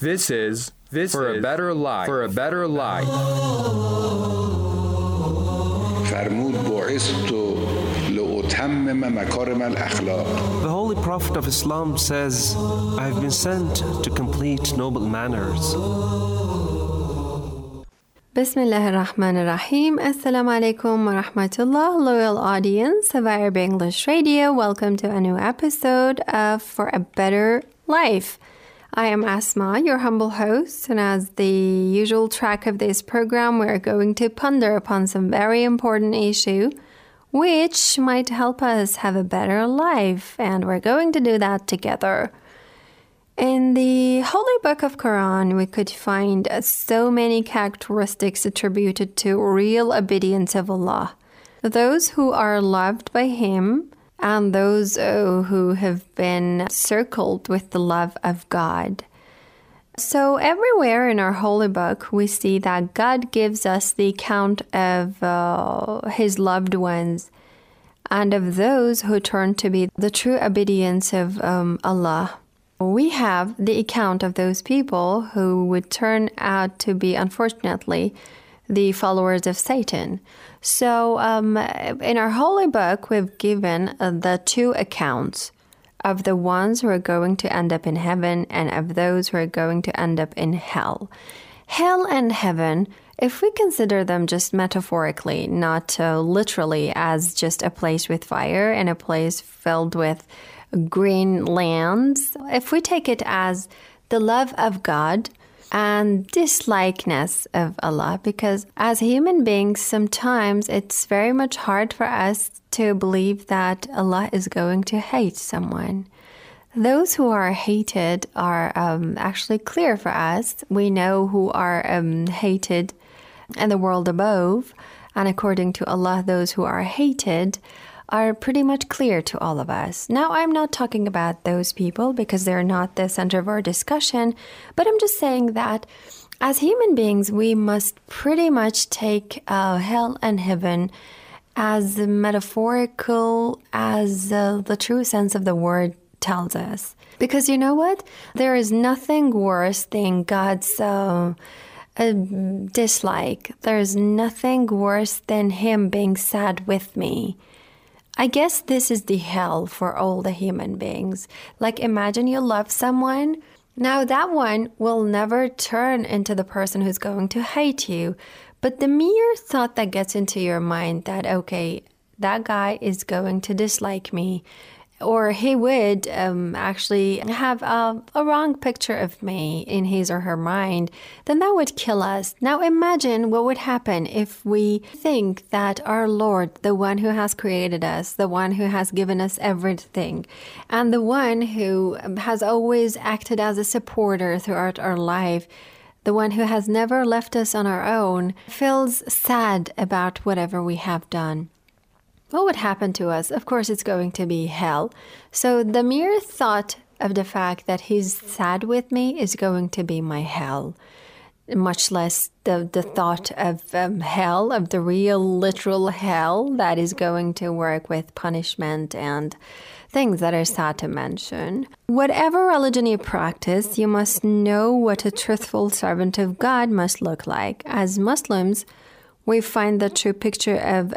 This is For a Better Life. For a Better Life. فرمود بعثت لأتمم مكارم الأخلاق. The Holy Prophet of Islam says, I have been sent to complete noble manners. Bismillah ar-Rahman ar-Rahim. Assalamu alaikum wa rahmatullah. Loyal audience of Arab English Radio, welcome to a new episode of For a Better Life. I am Asma, your humble host, and as the usual track of this program, we're going to ponder upon some very important issue which might help us have a better life, and we're going to do that together. In the Holy Book of Quran, we could find so many characteristics attributed to real obedience of Allah. Those who are loved by Him and those who have been circled with the love of God. So everywhere in our Holy Book, we see that God gives us the account of His loved ones and of those who turn to be the true obedience of Allah. We have the account of those people who would turn out to be, unfortunately, the followers of Satan. So in our Holy Book, we've given the two accounts of the ones who are going to end up in heaven and of those who are going to end up in hell. Hell and heaven, if we consider them just metaphorically, not literally as just a place with fire and a place filled with green lands, if we take it as the love of God and dislikeness of Allah, because as human beings, sometimes it's very much hard for us to believe that Allah is going to hate someone. Those who are hated are actually clear for us. We know who are hated in the world above, and according to Allah, those who are hated are pretty much clear to all of us. Now, I'm not talking about those people because they're not the center of our discussion, but I'm just saying that as human beings, we must pretty much take hell and heaven as metaphorical as the true sense of the word tells us. Because you know what? There is nothing worse than God's dislike. There's nothing worse than Him being sad with me. I guess this is the hell for all the human beings. Like, imagine you love someone. Now, that one will never turn into the person who's going to hate you. But the mere thought that gets into your mind that, okay, that guy is going to dislike me, or he would actually have a wrong picture of me in his or her mind, then that would kill us. Now imagine what would happen if we think that our Lord, the one who has created us, the one who has given us everything, and the one who has always acted as a supporter throughout our life, the one who has never left us on our own, feels sad about whatever we have done. What would happen to us? Of course, it's going to be hell. So the mere thought of the fact that He's sad with me is going to be my hell. Much less the thought of hell, of the real literal hell that is going to work with punishment and things that are sad to mention. Whatever religion you practice, you must know what a truthful servant of God must look like. As Muslims, we find the true picture of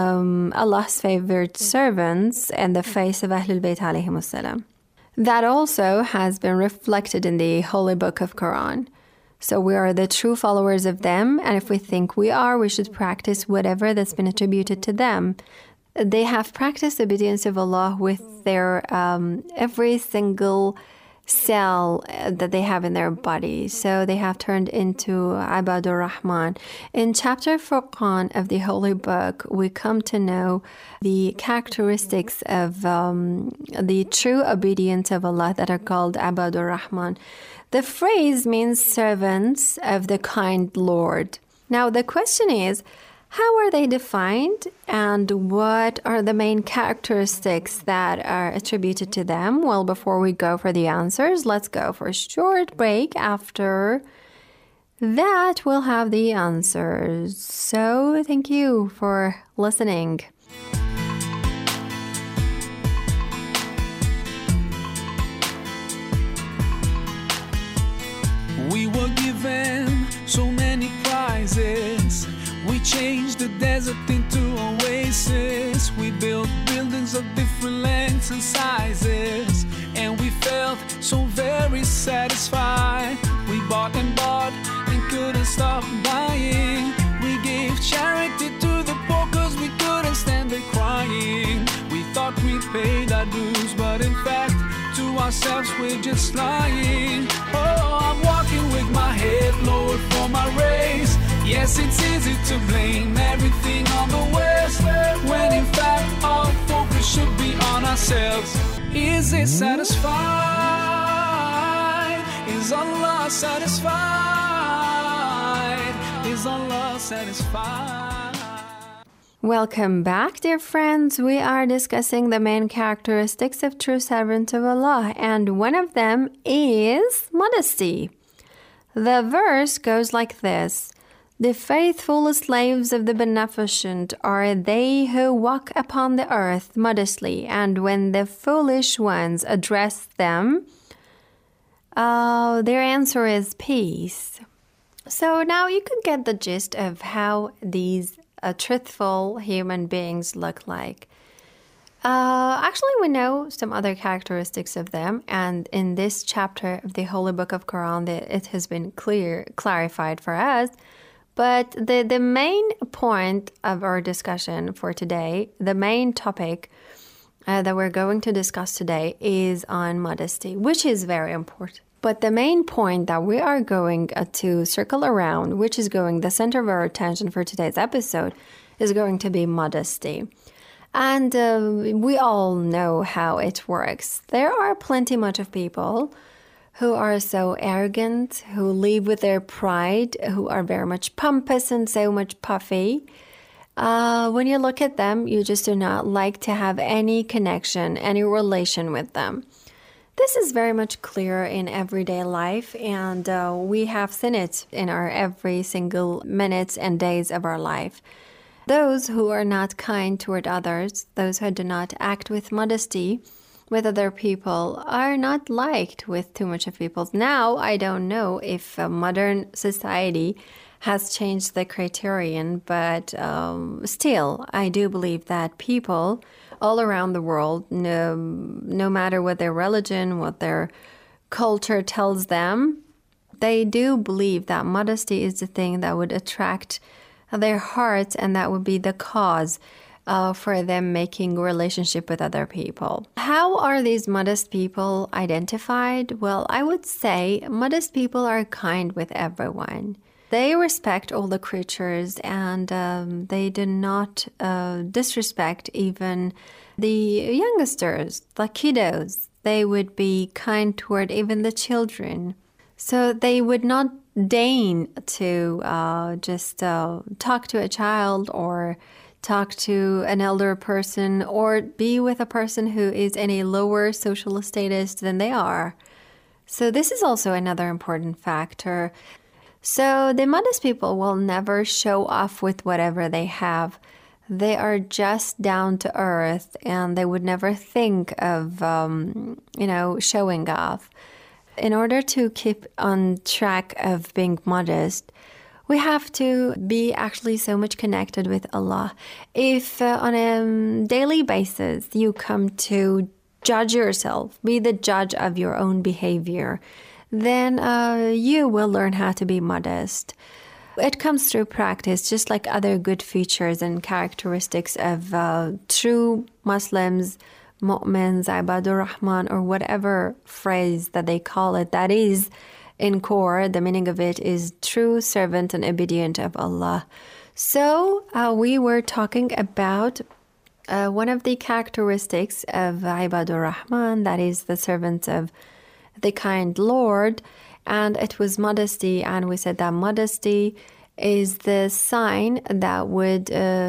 Allah's favored servants in the face of Ahlul Bayt alayhimus salam. That also has been reflected in the Holy Book of Quran. So we are the true followers of them, and if we think we are, we should practice whatever that's been attributed to them. They have practiced obedience of Allah with their every single cell that they have in their body. So they have turned into Ibadur Rahman. In chapter Furqan of the Holy Book, we come to know the characteristics of the true obedience of Allah that are called Ibadur Rahman. The phrase means servants of the kind Lord. Now the question is, how are they defined and what are the main characteristics that are attributed to them? Well, before we go for the answers, let's go for a short break. After that, we'll have the answers. So thank you for listening. changed the desert into oasis. We built buildings of different lengths and sizes, and we felt so very satisfied. We bought and couldn't stop buying. We gave charity to the poor cause we couldn't stand it crying. We thought we paid our dues, but in fact to ourselves we're just lying. Oh, I'm walking with my head lowered for my race. Yes, it's easy to blame everything on the West, when in fact our focus should be on ourselves. Is it satisfied? Is Allah satisfied? Is Allah satisfied? Welcome back, dear friends. We are discussing the main characteristics of true servants of Allah, and one of them is modesty. The verse goes like this: "The faithful slaves of the Beneficent are they who walk upon the earth modestly, and when the foolish ones address them, their answer is peace." So now you can get the gist of how these truthful human beings look like. Actually, we know some other characteristics of them, and in this chapter of the Holy Book of Quran, it has been clarified for us. But the main point of our discussion for today, the main topic that we're going to discuss today is on modesty, which is very important. But the main point that we are going to circle around, which is going the center of our attention for today's episode, is going to be modesty. And we all know how it works. There are plenty much of people who are so arrogant, who live with their pride, who are very much pompous and so much puffy. When you look at them, you just do not like to have any connection, any relation with them. This is very much clear in everyday life, and we have seen it in our every single minutes and days of our life. Those who are not kind toward others, those who do not act with modesty with other people, are not liked with too much of people. Now, I don't know if modern society has changed the criterion, but still, I do believe that people all around the world, no matter what their religion, what their culture tells them, they do believe that modesty is the thing that would attract their hearts, and that would be the cause for them making a relationship with other people. How are these modest people identified? Well, I would say modest people are kind with everyone. They respect all the creatures, and they do not disrespect even the youngsters, the kiddos. They would be kind toward even the children. So they would not deign to just talk to a child or talk to an elder person or be with a person who is in a lower social status than they are. So this is also another important factor. So the modest people will never show off with whatever they have. They are just down to earth, and they would never think of, showing off. In order to keep on track of being modest, we have to be actually so much connected with Allah. If on a daily basis you come to judge yourself, be the judge of your own behavior, then you will learn how to be modest. It comes through practice, just like other good features and characteristics of true Muslims, mu'mins, ibadur rahman, or whatever phrase that they call it. That is, in core, the meaning of it is true servant and obedient of Allah. So we were talking about one of the characteristics of ibadur rahman, that is the servants of the kind Lord, and it was modesty. And we said that modesty is the sign that would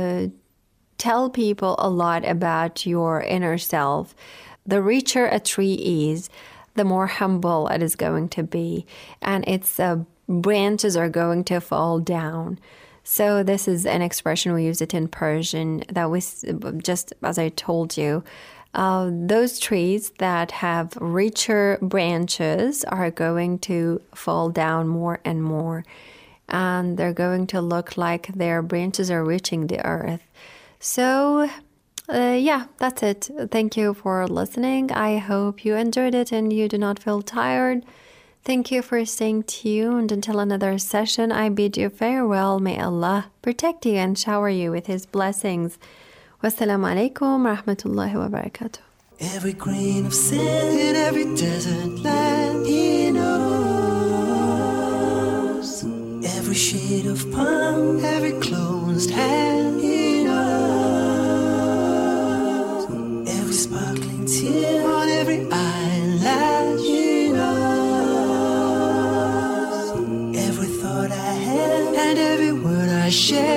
tell people a lot about your inner self. The richer a tree is, the more humble it is going to be, and its branches are going to fall down. So this is an expression, we use it in Persian, that was just as I told you. Those trees that have richer branches are going to fall down more and more. and they're going to look like their branches are reaching the earth. So, yeah, that's it. Thank you for listening. I hope you enjoyed it and you do not feel tired. Thank you for staying tuned. Until another session, I bid you farewell. May Allah protect you and shower you with His blessings. Wassalamu alaikum wa rahmatullahi wa barakatuh. Every grain of sand in every desert land, He knows. Every shade of palm, every closed hand, He knows. Every sparkling tear on every eyelash, He knows. Every thought I have and every word I share,